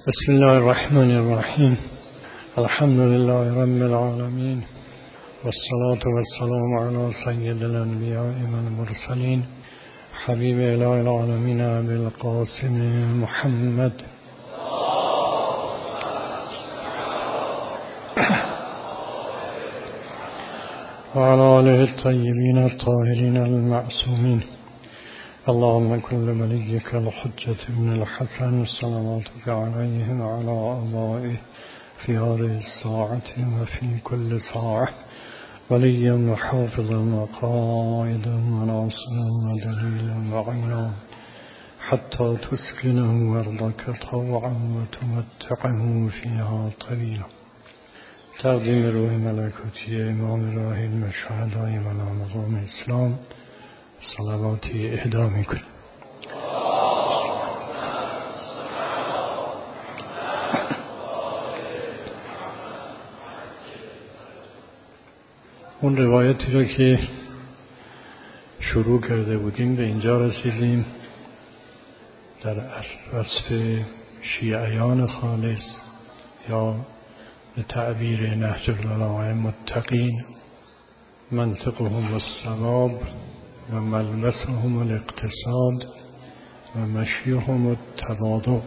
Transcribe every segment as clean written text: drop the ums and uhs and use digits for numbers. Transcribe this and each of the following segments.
بسم الله الرحمن الرحیم. الحمد لله رب العالمین والصلاة والسلام علی سید الانبیاء والمرسلین حبیب اله العالمین ابی القاسم محمد و علی آله الطیبین الطاهرین المعصومین. اللهم كن لوليك الحجة ابن الحسن صلواتك عليه وعلى آبائه في هذه الساعة وفي كل ساعة وليا وحافظا وقائدا وناصرا ودليلا وعينا حتى تسكنه أرضك طوعا وتمتعه فيها طويلا. تقدیم روح ملکوتی امام راهی المشهدای و مقام اسلام صلواتی اهدا میکنیم. اون روایتی را که شروع کرده بودیم به اینجا رسیدیم در وصف شیعیان خالص یا به تعبیر نهج البلاغه متقین منطقهم الصواب و ملبسهم الاقتصاد و مشیهم التواضع.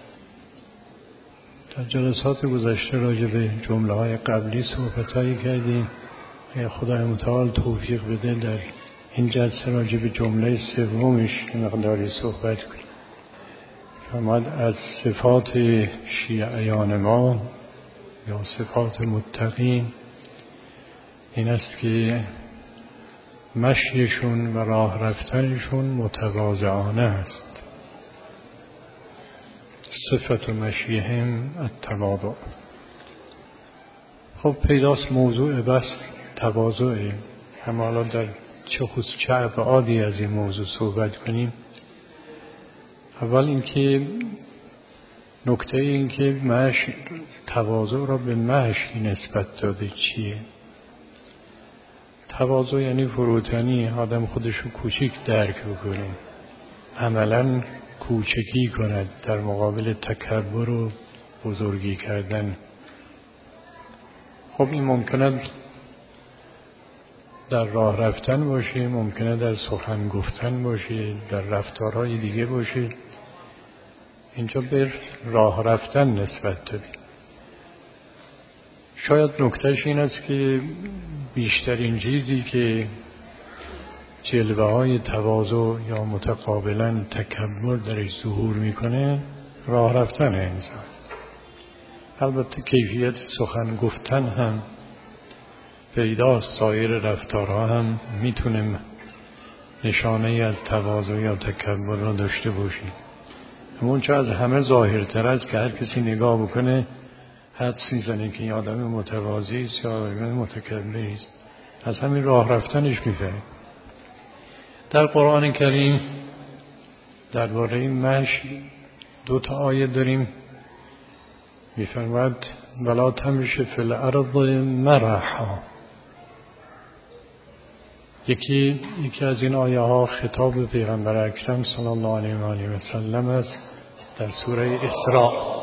در جلسات گذشته راجع به جمله های قبلی صحبتایی کردیم. خدای متعال توفیق بده در این جلسه راجع به جمله سومش مقداری صحبت کنیم. فرمود از صفات شیعیان ما یا صفات متقین این است که مشیشون و راه رفتنشون متواضعانه است. صفت مشیهم التواضع. خب پیداست موضوع بس تواضعه. اما حالا در چه ابعادی از این موضوع صحبت کنیم. اول اینکه نکته این که تواضع را به مشی نسبت داده چیه؟ تواضع یعنی فروتنی، آدم خودشو کوچیک درک بکنه، عملا کوچکی کند در مقابل تکبر و بزرگی کردن. خب این ممکنه در راه رفتن باشه، ممکنه در سخن گفتن باشه، در رفتارهای دیگه باشه. اینجا به راه رفتن نسبت دادیم. شاید نکتهش این است که بیشترین چیزی که جلوه های تواضع یا متقابلا تکبر درش ظهور میکنه راه رفتن انسان. البته کیفیت سخن گفتن هم پیداست، سایر رفتارها هم میتونه نشانه از تواضع یا تکبر را داشته باشیم. همون چه از همه ظاهرتر است که هر کسی نگاه بکنه حدس میزنه که این آدم متواضعی است یا آدم متکبری است. از همین راه رفتنش میفهمیم. در قرآن کریم درباره مشی 2 آیه داریم. میفرماید ولا تمش فی الارض مرحا. یکی از این آیه ها خطاب به پیغمبر اکرم صلی الله علیه و آله و سلم است در سوره اسراء.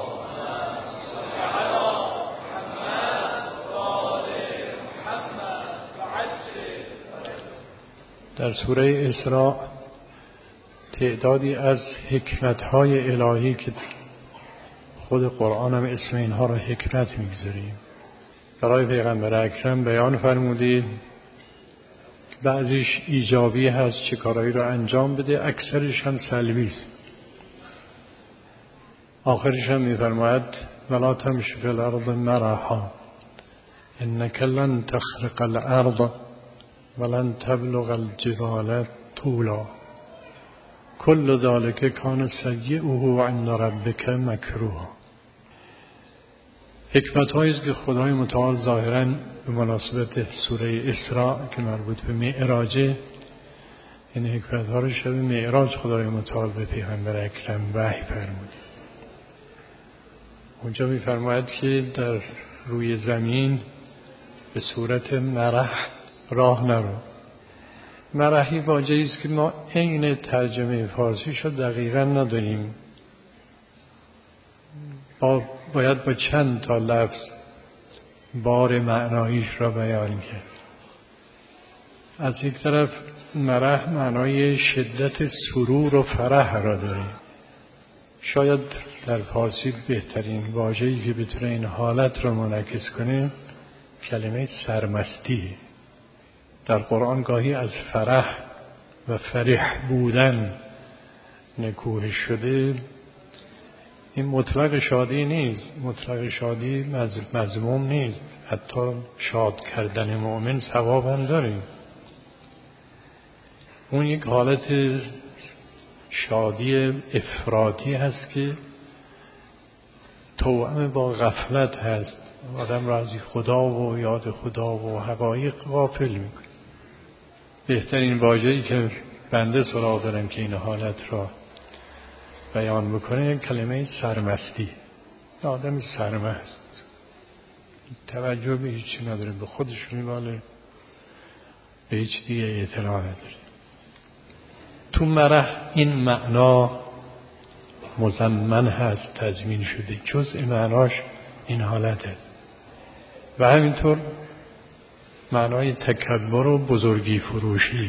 در سوره اسراء تعدادی از حکمت‌های الهی که خود قرآن هم اسم اینها را حکمت می‌گذاریم برای پیغمبر اکرم بیان فرمودید. بعضیش ایجابی هست، چه کارهایی را انجام بده، اکثرش هم سلبی است. آخرش هم می‌فرماید ولا تمش فی الارض مرحا انک لن تخرق الارض ولن تبلغ الجبال طولا كل ذلك كان سیئه عند ربک مکروها. حکمت‌هایی است که خدای متعال ظاهراً به مناسبت سوره اسراء که مربوط به معراجه، این حکمت‌ها رو شب معراج خدای متعال به پیغمبر اکرم وحی فرمود. اونجا می‌فرماید که در روی زمین به صورت مرح راه نرو. مرحی واژه‌ای است که ما عین ترجمه فارسیش رو دقیقاً نداریم. باید با چند تا لفظ بار معناییش را بیان کرد. از یک طرف مرح معنای شدت سرور و فرح را داره. شاید در فارسی بهترین واژه‌ای که بتونه این حالت را منعکس کنه کلمه سرمستی. در قرآن گاهی از فرح و فرح بودن نکوهش شده. این مطلق شادی نیست، مطلق شادی مذموم نیست، حتی شاد کردن مؤمن ثواب هم داره. اون یک حالت شادی افراطی هست که توأم با غفلت هست، آدم را از خدا و یاد خدا و حقایق غافل میکنه. بهترین واژه‌ای که بنده سراغ دارم که این حالت را بیان بکنه کلمه سرمستی. آدم سرمست، توجه به هیچی نداره، به خودش میباله، به هیچ دیگه اطلاع نداره. تو مرح این معنا مضمن هست، تضمین شده، جزء معناش این حالت است. و همینطور معنای تکبر و بزرگی فروشی.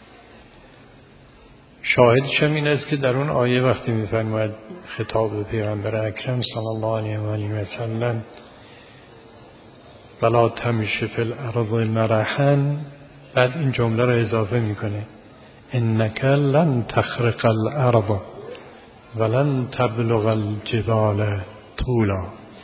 شاهدش هم این است که در اون آیه وقتی می‌فرماید خطاب به پیغمبر اکرم صلی الله علیه و آله و سلم ولا تمشی فی الارض مرحا، بعد این جمله را اضافه میکنه انک لن تخرق الارض ولن تبلغ الجبال طولا.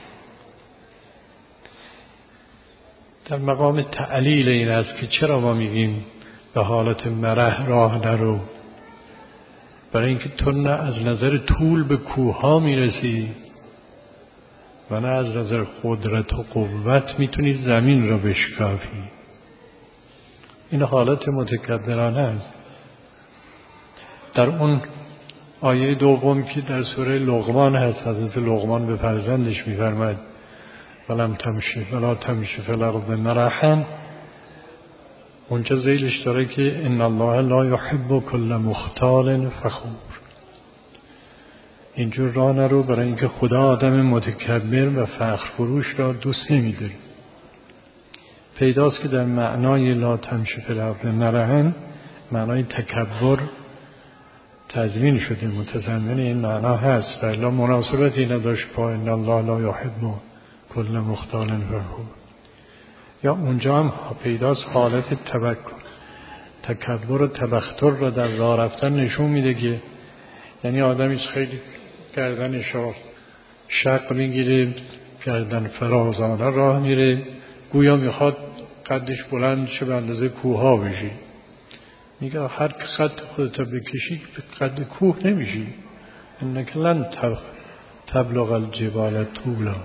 در مقام تعلیل این است که چرا ما میگیم به حالت مرح راه نرو. برای اینکه تو نه از نظر طول به کوه ها میرسی و نه از نظر قدرت و قوت میتونی زمین را بشکافی. این حالت متکبرانه است. در اون آیه دوم که در سوره لقمان هست، حضرت لقمان به فرزندش میفرماید ولا تمشی فی الارض مرحا، اونجا ذیلش داره که ان الله لا یحب کل مختال فخور. اینجور راه نرو، برای اینکه خدا آدم متکبر و فخر فروش را دوست نمی‌داره. پیداست که در معنای لا تمشی فی الارض مرحا معنای تکبر تضمین شده، متضمن این معنا هست و الا مناسبتی نداشت با ان الله لا یحب کل مختال فخور. یا اونجا هم پیداست حالت تکبر و تبختر را در راه رفتن نشون میده که یعنی آدمی خیلی گردنش را شق میگیره، گردن فرازانه راه میره، گویا میخواد قدش بلند شه به اندازه کوه ها بشی. میگه هر قد خودت بکشی به قد کوه نمیشی. انک لن تبلغ الجبال طولا.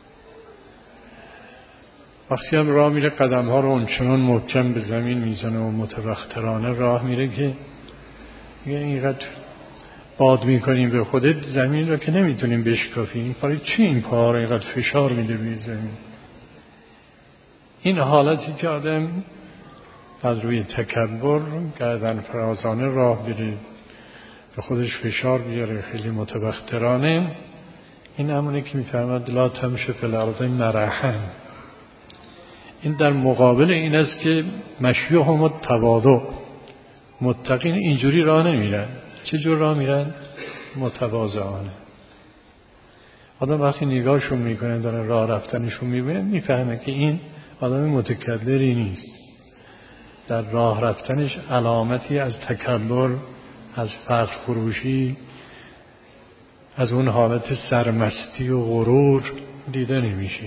وقتی هم راه میره قدم ها رو اونچنان محکم به زمین میزنه و متبخترانه راه میره که میگه اینقدر باد میکنیم به خودت زمین رو که نمیتونیم بشکافیم، برای چی این پا رو اینقدر فشار میده به زمین؟ این حالتی که آدم از روی تکبر گردن فرازانه راه بره، به خودش فشار بیاره خیلی متبخترانه، این همونه که میفرماد لا تمشی فی الارض مرحا. این در مقابل این است که مشیهم التواضع. متقین اینجوری راه نمیرن. چه جور راه میرن؟ متواضعانه. آدم وقتی نگاهشون میکنه، داره راه رفتنشون میبینه، میفهمه که این آدم متکبری نیست. در راه رفتنش علامتی از تکبر، از فخر فروشی، از اون حالت سرمستی و غرور دیده نمیشه.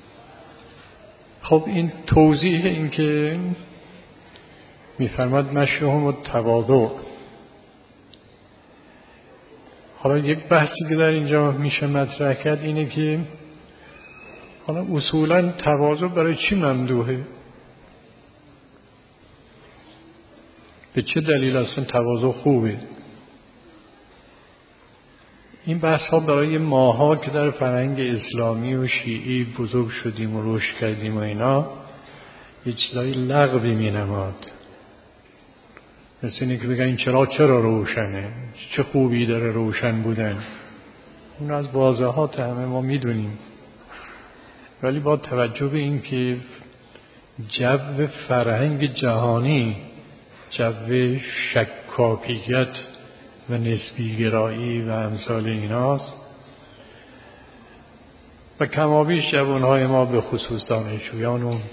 خب این توضیح این که میفرماد مشیهم التواضع. حالا یک بحثی که در اینجا میشه مطرح کرد اینه که حالا اصولا تواضع برای چی ممدوحه؟ به چه دلیل اصلا تواضع خوبه؟ این بحث ها برای ماها که در فرهنگ اسلامی و شیعی بزرگ شدیم و رشد کردیم و اینا یه چیزای لغوی می نماد. مثل اینه که بگن چرا روشنه، چه خوبی داره روشن بودن. اون از واضحات همه ما میدونیم، ولی با توجه به این که جو فرهنگ جهانی جو شکاکیت و نسبیگرایی و امثال ایناست و کمابیش جوانهای ما به خصوص دانشجویان و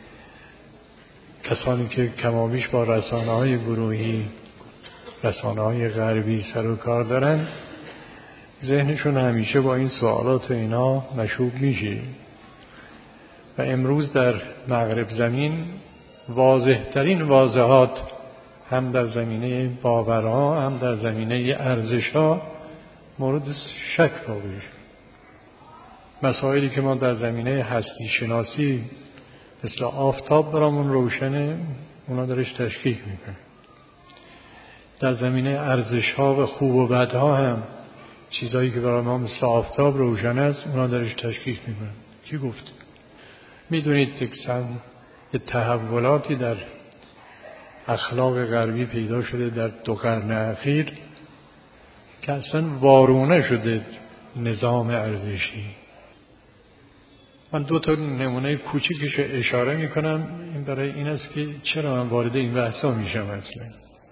کسانی که کمابیش با رسانه‌های گروهی رسانه‌های غربی سر و کار دارن، ذهنشون همیشه با این سوالات و اینا مشغول میشه و امروز در مغرب زمین واضح‌ترین واضحات هم در زمینه باورها هم در زمینه ارزش‌ها مورد شک واقع شد. مسائلی که ما در زمینه هستی شناسی مثل آفتاب برامون روشنه، اونا درش تشکیک میکنه. در زمینه ارزش‌ها و خوب و بدها هم چیزایی که برای ما مثل آفتاب روشن است، اونا درش تشکیک میکنه. کی گفت؟ میدونید یه تحولاتی در اخلاق غربی پیدا شده در 2 قرن اخیر که اصلا وارونه شده نظام ارزشی. من 2 تا نمونه کوچیکش اشاره میکنم، این برای این است که چرا من وارد این بحثا میشم. اصلا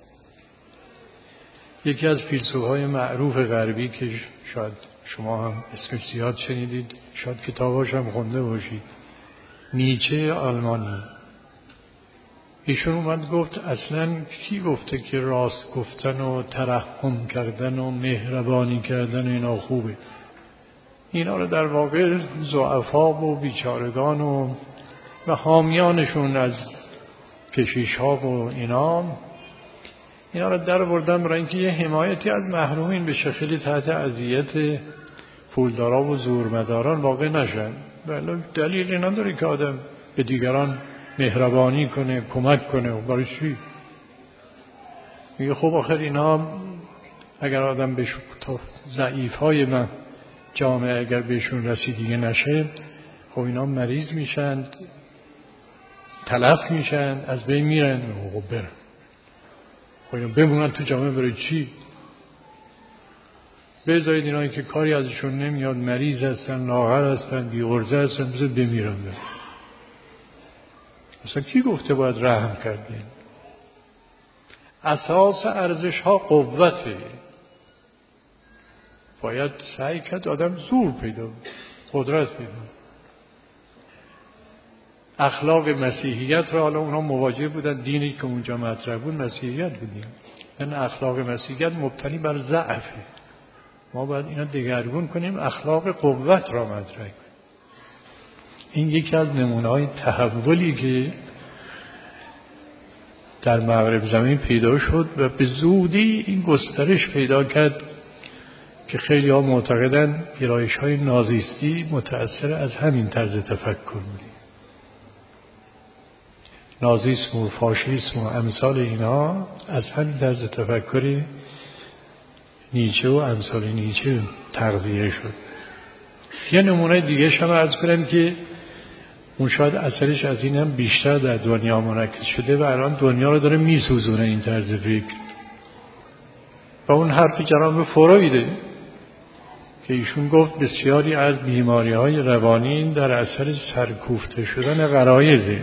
یکی از فیلسوف‌های معروف غربی که شاید شما هم اسمش زیاد شنیدید، شاید کتاباش هم خونده باشید، نیچه آلمانی، ایشون اومد گفت اصلا کی گفته که راست گفتن و ترحم کردن و مهربانی کردن اینا خوبه؟ اینا رو در واقع ضعفا و بیچارگان و حامیانشون از کشیش‌ها و اینا رو در بردن برای اینکه یه حمایتی از محرومین به شکلی تحت اذیت پولدارا و زورمداران واقع نشن. ولی دلیلی نداره که آدم به دیگران مهربانی کنه، کمک کنه. برای چی؟ میگه خب آخر اینا اگر آدم بهش ضعیف‌های من جامعه اگر بهشون رسیدگی نشه، خب اینا مریض میشن، تلف میشن، از بین میرن. خب برن، خب اینا بمونن تو جامعه برای چی؟ بذارید اینایی که کاری ازشون نمیاد، مریض هستن، لاغر هستن، بی‌غرضه هستن، بذار بمیرن. اصلا کی گفته باید رحم کردین؟ اساس ارزش ها قوته. باید سعی کرد آدم زور پیدا، قدرت پیدا. اخلاق مسیحیت را حالا اونا مواجه بودن، دینی که اونجا مطرح بود مسیحیت بودیم. این اخلاق مسیحیت مبتنی بر ضعفه. ما باید اینا دگرگون کنیم، اخلاق قوت را مطرح کنیم. این یکی از نمونه‌های تحولی که در مغرب زمین پیدا شد و به زودی این گسترش پیدا کرد که خیلی ها معتقدن گرایش‌های نازیستی متأثر از همین طرز تفکر بود. نازیسم و فاشیسم و امثال اینا از همین طرز تفکری نیچه و امثال نیچه تغذیه شد. یه نمونه دیگه شما عرض کنم که اون شاید اثرش از این هم بیشتر در دنیا منعکس شده و الان دنیا رو داره میسوزونه این طرز فکر. و اون حرف جناب فرویده که ایشون گفت بسیاری از بیماری‌های روانی در اثر سرکوفته شدن غرایزه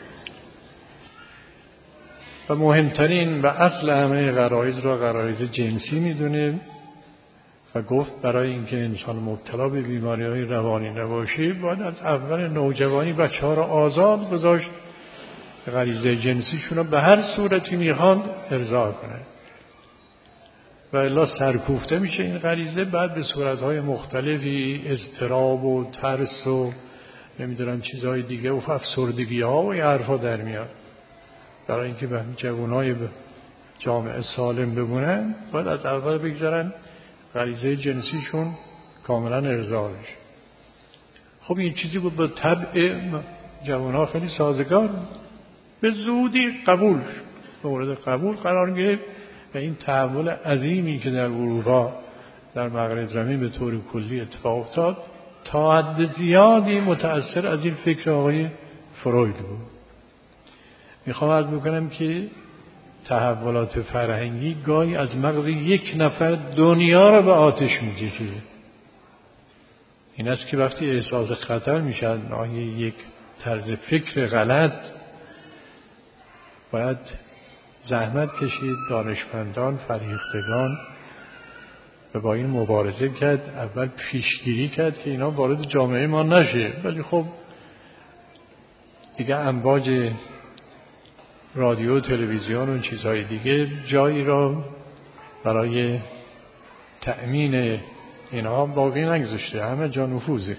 و مهمترین و اصل همه غرایز را غرایز جنسی میدونه و گفت برای اینکه انسان مبتلا به بیماری‌های روانی نباشه باید از اول نوجوانی بچه‌ها را آزاد گذاشت، غریزه جنسیشون رو به هر صورتی میخوان ارضا کنه و الا سرکوفته میشه این غریزه، بعد به صورت‌های مختلفی اضطراب و ترس و نمیدونم چیزهای دیگه و افسردگی‌ها و این حرفا در میاد. برای اینکه به جوانای جامعه سالم بمونن باید از اول بگذارن غریزه جنسیشون کاملا ارضا بشه. خب این چیزی بود به طبع جوانها خیلی سازگار، به زودی قبول شد، به مورد قبول قرار گرفت و این تحول عظیمی که در اروپا در مغرب زمین به طور کلی اتفاق افتاد تا حد زیادی متأثر از این فکر آقای فروید بود. میخوام عرض بکنم که تحولات فرهنگی گاهی از مغز یک نفر دنیا را به آتش میکشه. این است که وقتی احساس خطر میشه، یک طرز فکر غلط، باید زحمت کشید، دانشمندان، فرهیختگان، و با این مبارزه کرد. اول پیشگیری کرد که اینا وارد جامعه ما نشه، ولی خب دیگه امواج رادیو، تلویزیون و چیزهای دیگه جایی را برای تأمین اینها باقی نگذاشته، همه جا نفوذه.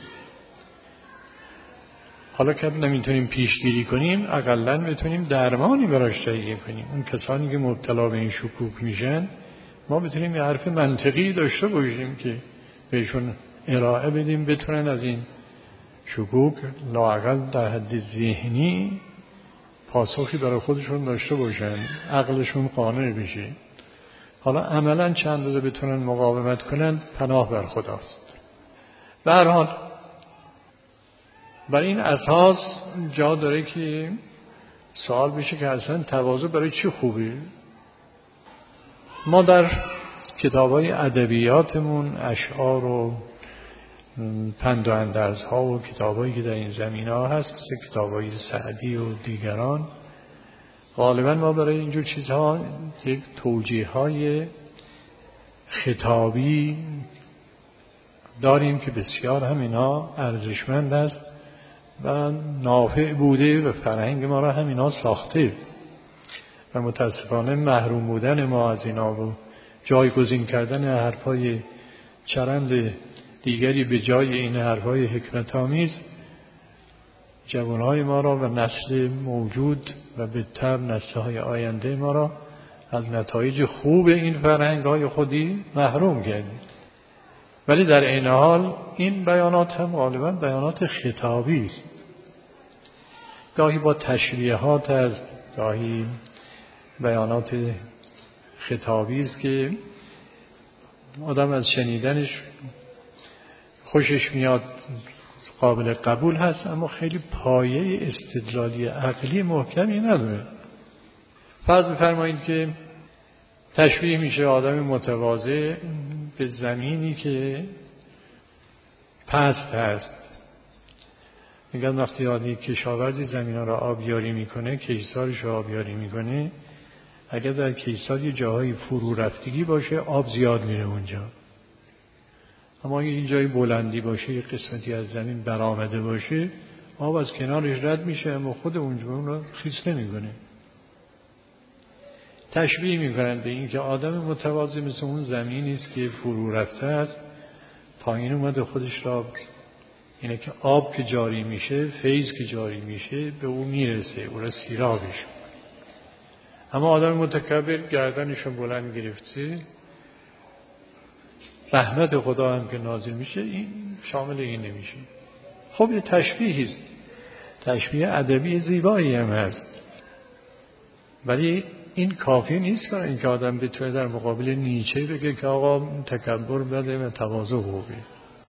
حالا که نمیتونیم پیشگیری کنیم، اقلن بتونیم درمانی براش تهیه کنیم. اون کسانی که مبتلا به این شکوک میشن، ما بتونیم یه حرف منطقی داشته باشیم که بهشون ارائه بدیم، بتونن از این شکوک لااقل در حد ذهنی پاسخی برای خودشون داشته باشن، عقلشون قانع بشه. حالا عملا چند روزه بتونن مقاومت کنن، پناه بر خداست. به هر حال بر این اساس جا داره که سوال بشه که اصلا تواضع برای چی خوبه؟ ما در کتاب‌های ادبیاتمون اشعار و پند و اندرزها و کتابایی که در این زمینه‌ها هست، مثل کتاب‌های سعدی و دیگران، غالبا ما برای اینجور چیزها یک توجیه‌های خطابی داریم که بسیار هم اینا ارزشمند است و نافع بوده و فرهنگ ما را هم اینا ساخته، و متاسفانه محروم بودن ما از اینا و جایگزین کردن حرفای چرند دیگری به جای این حرفای حکمت آمیز جوانهای ما را و نسل موجود و به تبع نسل‌های آینده ما را از نتایج خوب این فرهنگ‌های خودی محروم کردیم. ولی در این حال این بیانات هم غالبا بیانات خطابی است، گاهی با تشریحات است، گاهی بیانات خطابی است که آدم از شنیدنش خوشش میاد، قابل قبول هست، اما خیلی پایه استدلالی عقلی محکمی نداره. فرض بفرمایید که تشبیه میشه آدم متواضع به زمینی که پست هست. میگن وقتی آدمی کشاورزی زمینا را آبیاری میکنه، کشتزارش را آبیاری میکنه، اگر در کشتزار یه جاهای فرو رفتگی باشه، آب زیاد میره اونجا. اما اگه این جای بلندی باشه، یه قسمتی از زمین برآمده باشه، آب از کنارش رد میشه اما خود اونجا اون رو خیس نمیکنه. تشبیه میکنن به این که آدم متواضع مثل اون زمینی است که فرو رفته است، پایین اومده خودش را، اینه که آب که جاری میشه، فیض که جاری میشه به او میرسه، او را سیرابش. اما آدم متکبر گردنشو بلند گرفته، رحمت خدا هم که نازل میشه، این شامل این نمیشه. خب یه تشبیهی است، تشبیه ادبی زیبایی هم هست، ولی این کافی نیست برای اینکه آدم بتونه در مقابل نیچه بگه که آقا تکبر بده و تواضع خوبه.